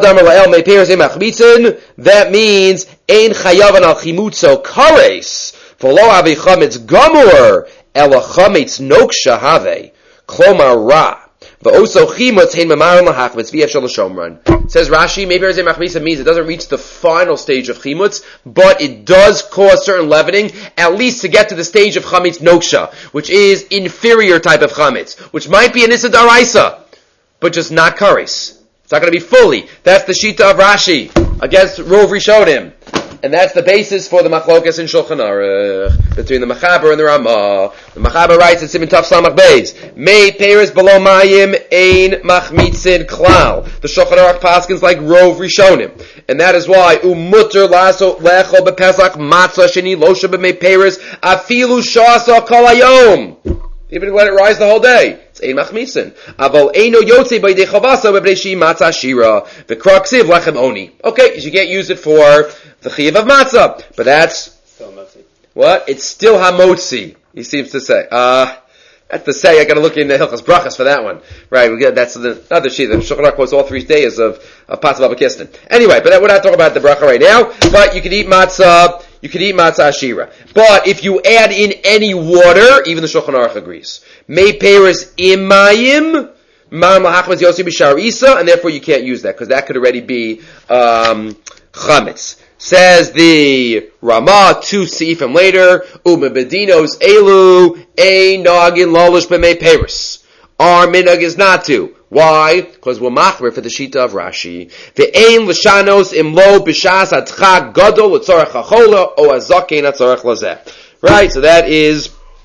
that means, Ein chayavan al chimutzo kares, v'lo avi chametz gamur, ela chametz noksha have, klomar ra, v'oso chimutz hein memaron lahachmetz v'yev shal shomran. Says Rashi, maybe Ein Machmitzin means it doesn't reach the final stage of chimutz, but it does cause certain leavening, at least to get to the stage of chametz noksha, which is inferior type of chametz, which might be an issa daraisa, but just not kares. It's not going to be fully. That's the Shita of Rashi against Rov Rishonim. And that's the basis for the machlokas in Shulchan Aruch between the Machaber and the Ramah. The Machaber writes in Siman Taf Samach Beis, Mei Peiros below Mayim Ein Machmitzin Klal. The Shulchan Aruch paskins like Rov Rishonim. And that is why Umutter Laso Lecho Bepesach Matzah Sheni Losha B'Mei Peiros Afilu Shasa Kol Hayom. Even let it rise the whole day. It's Ein Machmitzin. Aval Eino Yotze B'Yidei Chavasa B'Breishi Matzah Shira. The Kraksiv Lechem Oni. Okay, you can't use it for the Chiyav of Matzah. But that's... Still Motzi. What? It's still Hamotzi, he seems to say. Uh, that's to say, I gotta look in the Hilchas Brachas for that one. Right, we get, that's the other sheet. The Shulchan Aruch quotes all three days of, of Patzah Baba Kistin. Anyway, but that, we're not talking about the Bracha right now. But you can eat Matzah... You can eat matzah ashira. But if you add in any water, even the Shulchan Aruch agrees. Mei Peiros imayim, ma'am lahachmetz yosi b'shar isa, and therefore you can't use that, because that could already be um, chametz. Says the Ramah, two seifim later, umebedinos elu, ein nagin lolish b'mei Peiros. Our minhag is not to. Why? Because we're machmer for the Shita of Rashi. Ve'ein l'shanos imlo b'shas atchag gadol l'tzorach hachola o azakein atzorach lazeh. Right, so that is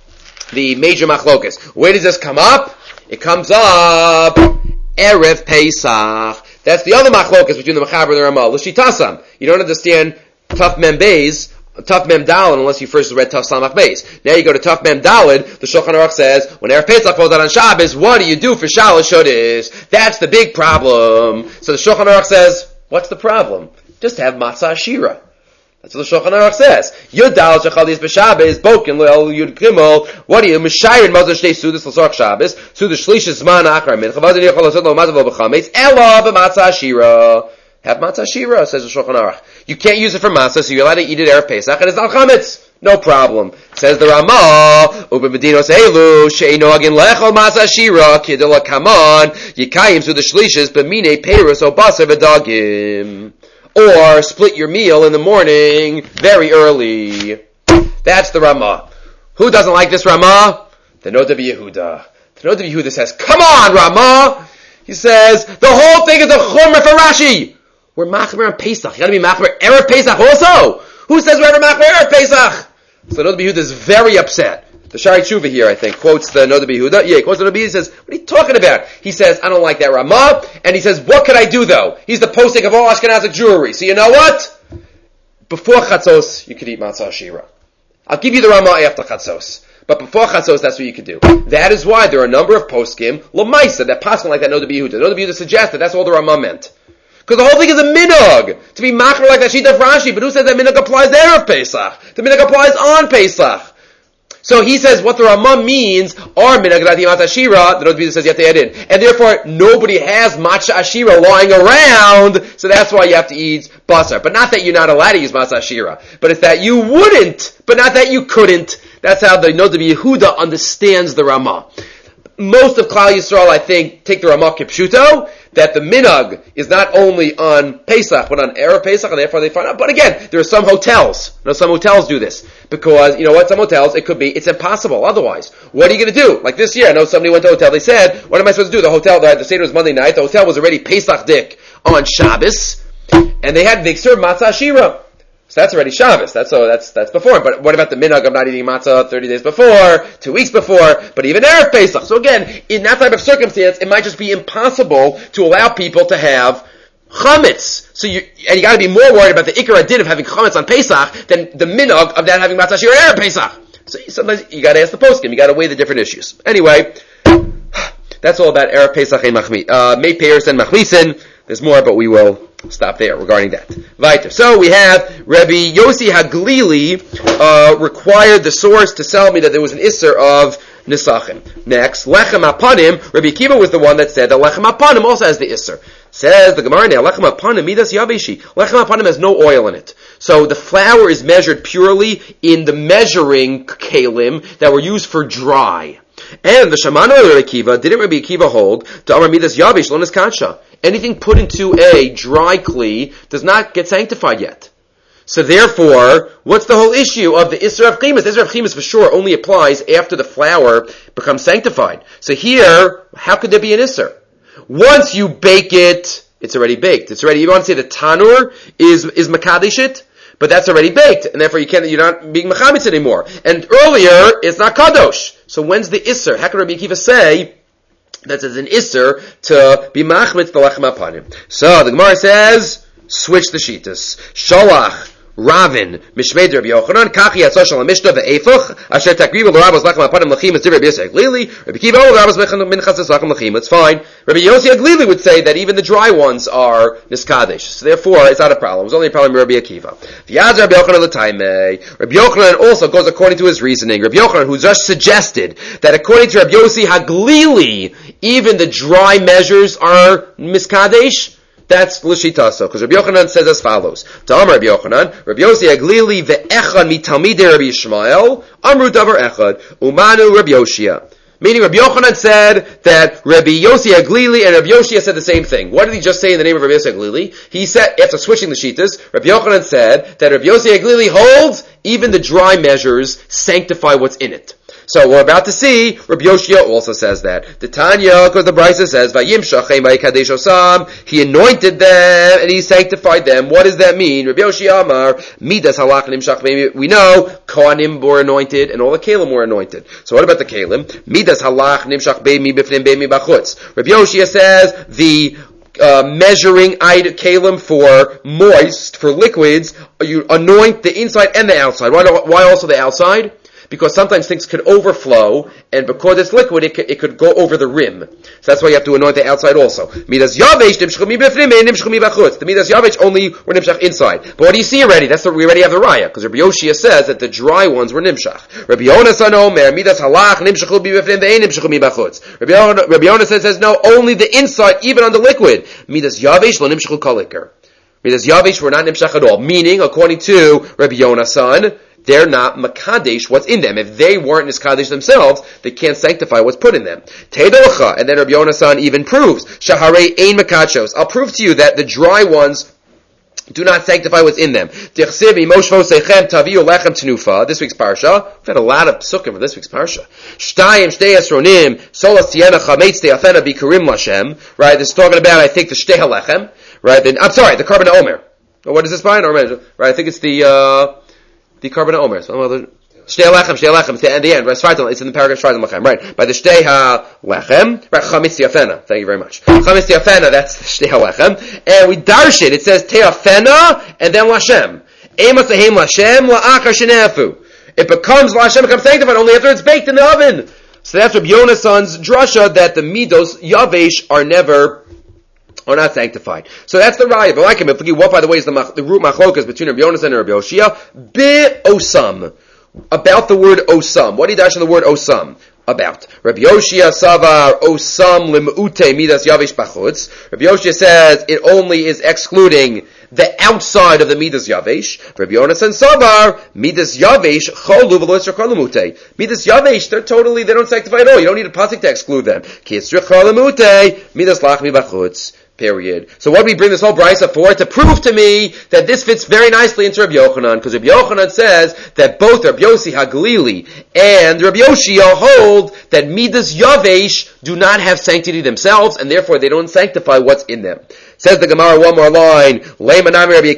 the major machlokas. Where does this come up? It comes up Erev Pesach. That's the other machlokas between the Machaber and the Ramah. L'shitasam. You don't understand Taf Mem Beis, Taf Mem Daled, unless you first read Taf Samach Beis. Now you go to Taf Mem Daled, the Shulchan Aruch says, when Erev Pesach falls out on Shabbos, what do you do for Shalosh Chodesh? That's the big problem. So the Shulchan Aruch says, what's the problem? Just have Matzah Ashira. That's what the Shulchan Aruch says. Yud Daled Shechalis B'Shabbos, Boken Le'el Yud Gimel, what do you, Mishayin Mazah Shtei Sudas L'Sorach Shabbos, Sudas Shlish Zman Achar Mincha, Vazin Yechol L'Sod Lo Mazav Lo B'Chametz, Ela B'Matzah Ashira. Have matzah shira, says the Shulchan Aruch. You can't use it for matzah, so you're allowed to eat it Erev Pesach, and it's not chametz. No problem. Says the Ramah, Ubebedinos Elu, She'eino Agin Lechol Matzah Shira, Kidela Kaman, Yikayim Su the Shlishis, B'mine Peiros O Basar V'Dagim. Or split your meal in the morning, very early. That's the Ramah. Who doesn't like this Ramah? The Noda B'Yehuda. The Noda B'Yehuda says, come on, Ramah! He says, the whole thing is a chumrah for Rashi. We're machmer on Pesach. You gotta be machmer Erev Pesach also. Who says we're ever machmer Erev Pesach? So Noda B'Yehuda is very upset. The Shari Tshuva here, I think, quotes the Noda B'Yehuda. Yeah, he quotes the Noda B'Yehuda. He says, what are you talking about? He says, I don't like that Ramah. And he says, what can I do though? He's the posting of all Ashkenazic jewelry. So you know what? Before Chatzos, you could eat matzah shira. I'll give you the Ramah after Chatzos. But before Chatzos, that's what you could do. That is why there are a number of poskim, L'maisa, that pass like that Noda B'Yehuda. Noda B'Yehuda suggested that's all the Ramah meant. Because the whole thing is a minog to be machmer like that Shita of Rashi. But who says that minog applies there of Pesach? The minog applies on Pesach. So he says what the Ramah means are minog rati matzah ashira. The Noda B'Yehuda says you have to add in, and therefore nobody has matzah ashira lying around. So that's why you have to eat basar. But not that you're not allowed to use matzah ashira, but it's that you wouldn't, but not that you couldn't. That's how the Noda B'Yehuda understands the Ramah. Most of Klal Yisrael, I think, take the Ramah kipshuto. that the minhag is not only on Pesach, but on Erev Pesach, and therefore they find out. But again, there are some hotels. You know, some hotels do this. Because, you know what, some hotels, it could be, it's impossible otherwise. What are you going to do? Like this year, I know somebody went to a hotel, they said, what am I supposed to do? The hotel, the, the Seder was Monday night, the hotel was already Pesach Dik on Shabbos, and they had, they served matzah shira. So that's already Shabbos. That's so that's that's before. But what about the minhag of not eating matzah thirty days before, two weeks before, but even Erev Pesach? So again, in that type of circumstance, it might just be impossible to allow people to have chametz. So you and you got to be more worried about the ikar adin of having chametz on Pesach than the minhag of that having matzah shira Erev Pesach. So sometimes you got to ask the poskim. You got to weigh the different issues. Anyway, that's all about Erev Pesach and machmi, uh, May Peiros and machmisin. There's more, but we will stop there regarding that. Weiter. So we have Rabbi Yossi Haglili uh, required the source to tell me that there was an isser of nisachim. Next, lechem apanim. Rabbi Akiva was the one that said that lechem apanim also has the isser. Says the Gemara now, lechem apanim midas yabeshi. Lechem apanim has no oil in it. So the flour is measured purely in the measuring kalim that were used for dry. And the Shamana of Rabbi Akiva, didn't Rabbi Akiva hold, to Amar Midas Yavish, Lo Niskansha. Anything put into a dry kli does not get sanctified yet. So therefore, what's the whole issue of the Isra of Chimas? The Isra of Chimas for sure only applies after the flour becomes sanctified. So here, how could there be an Isra? Once you bake it, it's already baked. It's already, you want to say the Tanur is, is Makadish it? But that's already baked, and therefore you can't, you're not being mechamitz anymore. And earlier, it's not kadosh. So when's the isser? How can Rabbi Akiva say that it's an isser to be machmitz the lechem apanim? So the Gemara says, switch the shitas. Sholach Ravin Mishmei Rabbi Yochanan Kachi Yatzah Shalom Mishnah ve'Efuch Asher Takrivu l'Rabbos lechem apanim lechim it's Rabbi Yossi Haglili Rabbi Akiva oh l'Rabbos minchas lechem lechim. It's fine. Rabbi Yossi Haglili would say that even the dry ones are niskadesh. So therefore, it's not a problem. It was only a problem with Rabbi Akiva. V'yaz Rabbi Yochanan l'taimei. Rabbi Yochanan also goes according to his reasoning. Rabbi Yochanan, who just suggested that according to Rabbi Yossi Haglili, even the dry measures are miskadesh. That's l'shitaso, because Rabbi Yochanan says as follows: Ta'am Rabbi Yochanan, Rabbi Yossi Haglili ve'echad mitalmidei Rabbi Yishmael, amru davar echad, umanu Rabbi Yoshia. Meaning Rabbi Yochanan said that Rabbi Yossi Haglili and Rabbi Yoshia said the same thing. What did he just say in the name of Rabbi Yossi Haglili? He said, after switching the shitas, Rabbi Yochanan said that Rabbi Yossi Haglili holds even the dry measures sanctify what's in it. So we're about to see, Rabbi Yoshia also says that. The Tanya, because the Brisa says, Vayimshachem vayikadesh osam, he anointed them and he sanctified them. What does that mean? Rabbi Yoshia Amar, Midas halach nimshach. We know Kohanim were anointed and all the Kalim were anointed. So what about the Kalim? Midas halach nimshach beimi b'fnim beimi b'chutz. Rabbi Yoshia says the Uh, measuring kalim for moist, for liquids, you anoint the inside and the outside. Why, why also the outside? Because sometimes things could overflow, and because it's liquid, it could, it could go over the rim. So that's why you have to anoint the outside also. Midas yavesh nimshchu mi b'fnim, nimshchu mi b'chutz. The midas yavesh only were nimshach inside. But what do you see already? That's the, we already have the raya, because Rabbi Yoshia says that the dry ones were nimshach. Rabbi Yonasan omer, midas halach, nimshchu mi b'fnim, ve'ein nimshchu mi b'chutz. Rabbi Yonasan says no, only the inside, even on the liquid. Midas yavesh lo nimshchu kolikar. Midas yavesh were not nimshach at all. Meaning, according to Rabbi Yonasan, they're not makadesh what's in them. If they weren't niskadesh themselves, they can't sanctify what's put in them. Teidocha, and then Rabbi Yonasan even proves, Shaharei ein makachos. I'll prove to you that the dry ones do not sanctify what's in them. This week's parsha. We've had a lot of psukim for this week's parsha. Shtayim shtei esronim solas tiena chametz teafena bikurim lashem. Right, this is talking about, I think, the shtei halechem. Right, then, I'm sorry, the carbon omer. What is this by? Right, I think it's the, uh, the carbon omer. So, Shtei lechem, shtei lechem. It's the end. It's in the paragraph Shvaitel lechem. Right. By the shtei ha lechem. Right. Chametz tiafena. Thank you very much. Chametz tiafena. That's the shtei ha lechem. And we darsh it. It says tiafena and then lashem. Emas ahem lashem la'achar shenefu. It becomes lashem. Becomes sanctified only after it's baked in the oven. So that's Rabbi Yonasan's drasha that the midos yavesh are never. Are not sanctified. So that's the raya. But like him, if we what by the way is the, the root machlokas between Rabbi Yonasan and Rabbi Yoshia? Be osam. About the word osam. What did he dash on the word osam? About. Rabbi Yoshia savar osam limute midas yavish bachutz. Rabbi Yoshia says it only is excluding the outside of the midas yavish. Rabbi Yonasan savar midas yavish cholu v'lo yisrach limute. Midas yavish, they're totally, they don't sanctify at all. You don't need a pasuk to exclude them. Ki yisrach limute midas lachmi bachutz. Period. So what do we bring this whole brisa for? To prove to me that this fits very nicely into Rabbi Yochanan, because Rabbi Yochanan says that both Rabbi Yossi HaGlili and Rabbi Yoshia hold that Midas Yavesh do not have sanctity themselves, and therefore they don't sanctify what's in them. Says the Gemara, one more line, Why did Rabbi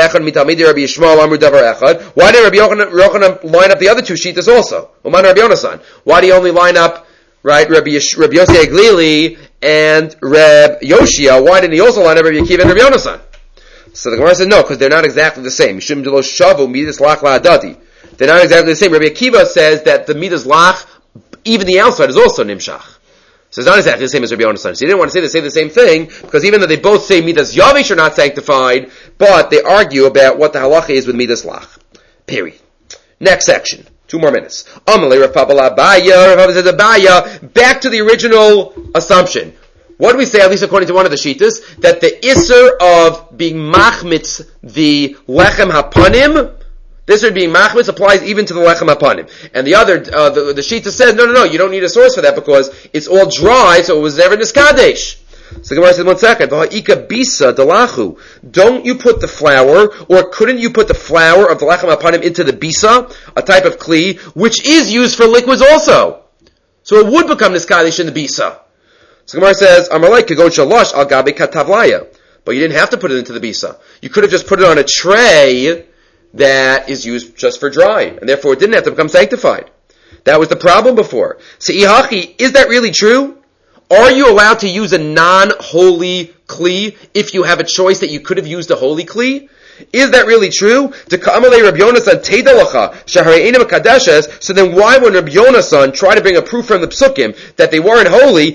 Yochanan line up the other two shittas also? Why do you only line up, right, Rabbi, Yesh, Rabbi Yossi HaGlili and Reb Yoshia? Why didn't he also line up Rabbi Akiva and Rabbi Yonasan? So the Gemara says no, because they're not exactly the same. They're not exactly the same. Rabbi Akiva says that the midas lach, even the outside, is also nimshach. So it's not exactly the same as Rabbi Yonasan. So he didn't want to say they say the same thing, because even though they both say midas yavish are not sanctified, but they argue about what the halacha is with midas lach. Period. Next section. Two more minutes. Amalei Rav Papa Abaya, Rav says Abaya, back to the original assumption. What do we say, at least according to one of the shittas, that the isser of being machmitz the lechem hapanim, this would being machmitz applies even to the lechem hapanim. And the other, uh, the, the shittas says, no, no, no, you don't need a source for that because it's all dry, so it was never niskadesh. So the Gemara says, one second, V'ha'ika bisa dalahu. Don't you put the flour, or couldn't you put the flour of the lechem hapanim into the bisa, a type of kli, which is used for liquids also? So it would become niskadesh in the bisa. So the Gemara says, Amalei kagon shalosh al gabe katavlaya. But you didn't have to put it into the bisa. You could have just put it on a tray that is used just for drying, and therefore it didn't have to become sanctified. That was the problem before. So ihachi, is that really true? Are you allowed to use a non-holy kli if you have a choice that you could have used a holy kli? Is that really true? So then why would Rabbi Yonasan try to bring a proof from the psukim that they weren't holy?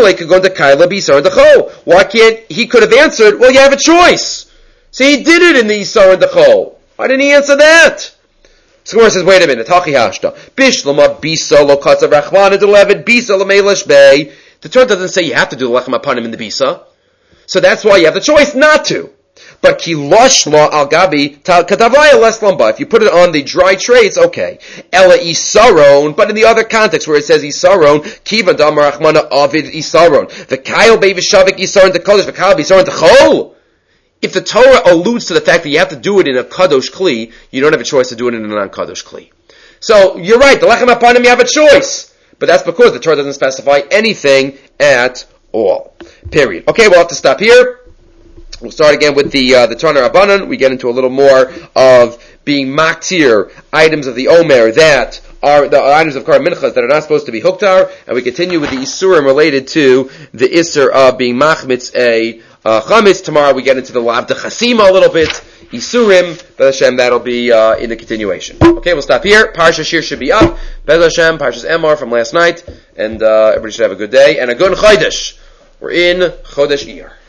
Why can't he could have answered, well, you have a choice. So he did it in the Isar and the Chol. Why didn't he answer that? So Gemara says, wait a minute, Hachi hashta. Bishlama bisa lo katzav rachmana delevet bisa lemelish bay. The Torah doesn't say you have to do the lechem hapanim in the bisa. So that's why you have the choice not to. But ki loshla al gabi katavaya les lamba. If you put it on the dry tray, it's okay. Ela isaron, but in the other context where it says isaron, kivan damar rachmana avid isaron. V'kayel be'vishavik isaron to kodesh, v'kayel be'isaron to chol. If the Torah alludes to the fact that you have to do it in a kadosh kli, you don't have a choice to do it in a non-kadosh kli. So you're right. The lechem hapanim you have a choice. But that's because the Torah doesn't specify anything at all. Period. Okay, we'll have to stop here. We'll start again with the uh, the Tana Rabbanan. We get into a little more of being maktir, items of the Omer that are the items of Kar Minchas that are not supposed to be huktar, and we continue with the Isurim related to the Isur of being machmitz a uh, chametz. Tomorrow we get into the Lav de Chasima a little bit. Isurim, Bez Hashem, that'll be uh, in the continuation. Okay, we'll stop here. Parsha Shir should be up. Bez Hashem, Parshas Emor from last night, and uh, everybody should have a good day and a good Chodesh. We're in Chodesh Iyar.